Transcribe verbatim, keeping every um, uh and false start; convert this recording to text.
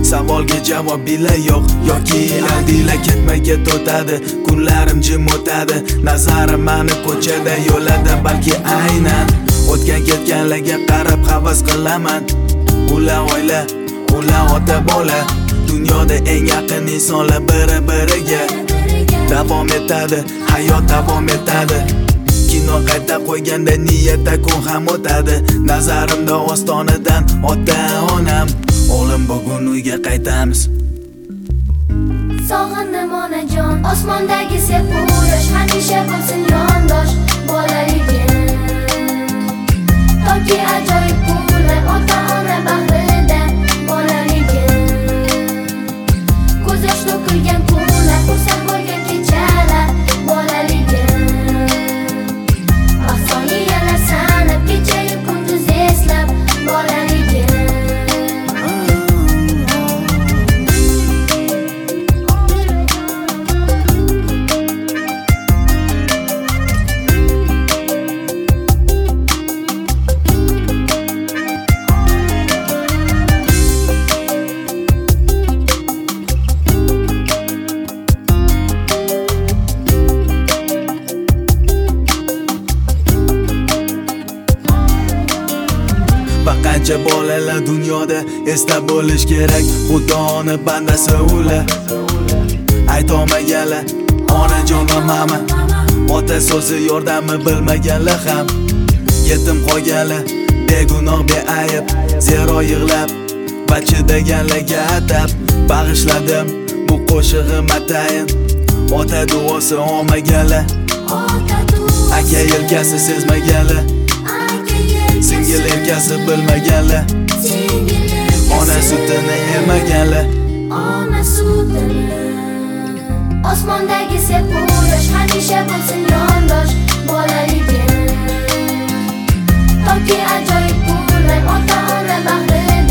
Savolga javob bila yo'q yoki iladila ketma ket o'tadi. Kunlarim jim o'tadi, nazarim mani ko'chada yo'lada. Balki aynan o'tgan ketganlarga qarab havas qilaman. Ular oila, ular ota bola, dunyoda eng yaqin insonlar biri-biriga. Davom etadi, hayot davom etadi. Kino qayta qo'yganda niyatda kun ham o'tadi. Nazarimda ostonadan ota-onam, o'g'lim bugun uyga qaytamiz. Sog'indim onajon, osmondagi sepu yosh hamisha bo'lsin yondosh bolaligim. Toki ajoyib kunlar ota-ona bag'rida bolaligim. Ko'z yosh to'kilgan kunlar, xursand bo'lgan kechalar bolaligim. Vaqtoniyalar sanab kechayu kunduz eslab bolaligim. Qancha bolalar dunyoda esda bo'lish kerak, Xudoni bandasi ular. Aytolmaganlar onajon va mama, ota so'zi yordami bilmaganlar ham. Yetim qolganlar begunoh beayb, zero yig'lab va chidaganlarga atab bag'ishladim bu qo'shig'im atayin. Ota duosi olmaganlar, aka yelkasi sezmaganlar, singil erkasi bilmaganlar, ona sutini emaganlar. Ona sutini osmondagi sepu yosh hamisha bo'lsin yondosh bolaligim. Toki ajoyib kunlar ota-ona bag'rida